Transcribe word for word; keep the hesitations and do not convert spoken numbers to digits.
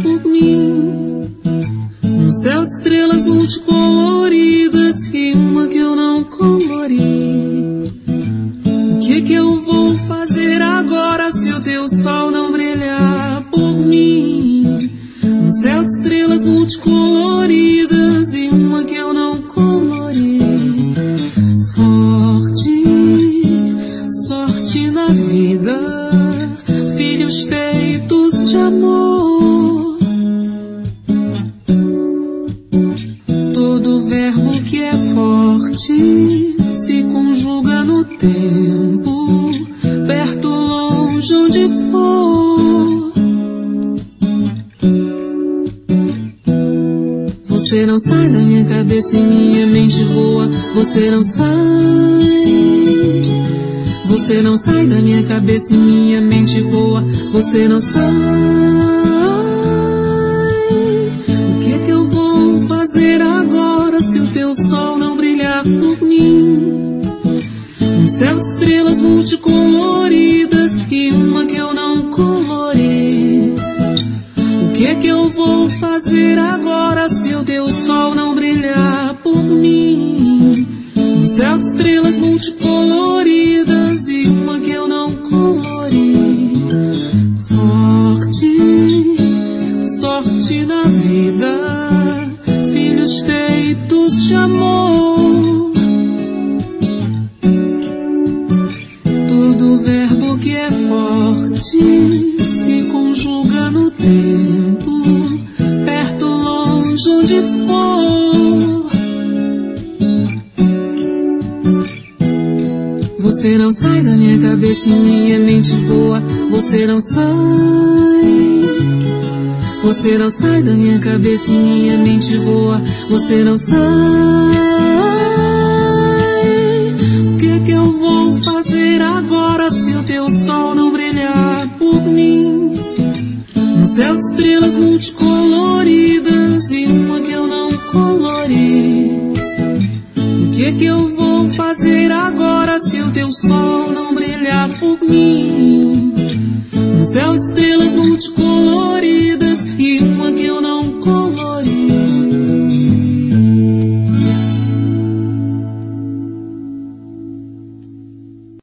por mim. Um céu de estrelas multicoloridas e uma que eu não colori. O que que eu vou fazer agora se o teu sol não brilhar por mim? Um céu de estrelas multicoloridas e uma que eu não colori. Forte, sorte na vida, filhos feitos de amor. Todo verbo que é forte se conjuga no tempo, perto, longe, onde for. Você não sai da minha cabeça e minha mente voa. Você não sai. Você não sai da minha cabeça e minha mente voa. Você não sai. O que é que eu vou fazer agora se o teu sol não brilhar por mim? Um céu de estrelas multicoloridas e uma que eu não colori. O que é que eu vou fazer agora se o teu sol não brilhar por mim? Um céu de estrelas multicoloridas e uma que eu não colori. Forte, sorte na vida, filhos feitos de amor. Todo verbo que é forte se conjuga no tempo, perto, longe, onde for. Você não sai da minha cabeça e minha mente voa. Você não sai. Você não sai da minha cabeça e minha mente voa. Você não sai. O que é que eu vou fazer agora se o teu sol não brilhar por mim? Um céu de estrelas multicoloridas e uma que eu não colori. O que é que eu vou fazer agora se o teu sol não brilhar por mim? Um céu de estrelas multicoloridas e uma que eu